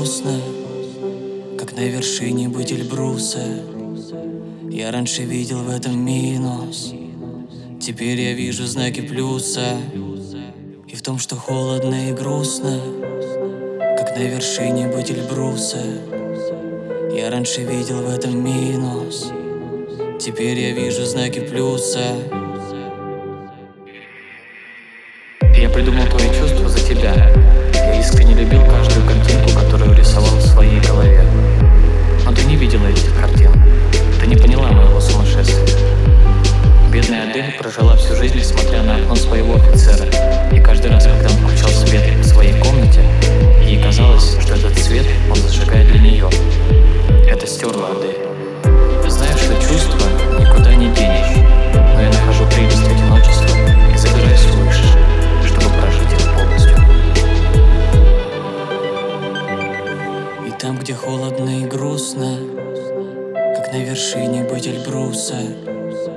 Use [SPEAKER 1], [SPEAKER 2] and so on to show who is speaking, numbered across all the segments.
[SPEAKER 1] грустно, как на вершине быть Эльбруса. Я раньше видел в этом минус, теперь я вижу знаки плюса. И в том, что холодно и грустно, как на вершине быть Эльбруса. Я раньше видел в этом минус, теперь я вижу знаки плюса.
[SPEAKER 2] Я придумал твои чувства за тебя. Я искренне любил каждую картинку, которую рисовал в своей голове. Но ты не видела этих картин. Ты не поняла моего сумасшествия. Бедная Адель прожила всю жизнь, смотря на окно своего офицера. И каждый раз, когда он включал свет в своей комнате, ей казалось, что этот свет он зажигает для нее. Это стерло Адель. Знаешь, что чувства никуда не денешь. Но я нахожу прелесть одиночества и забираюсь выше, чтобы прожить их полностью.
[SPEAKER 1] И там, где холодно и грустно, как на вершине быть Эльбруса.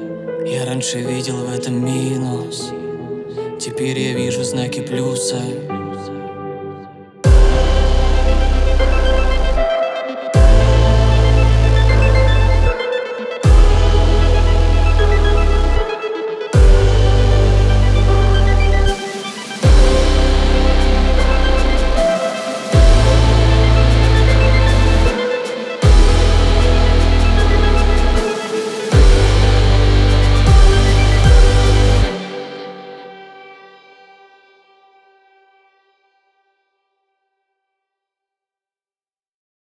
[SPEAKER 1] Я раньше видел в этом минус, теперь я вижу знаки плюса.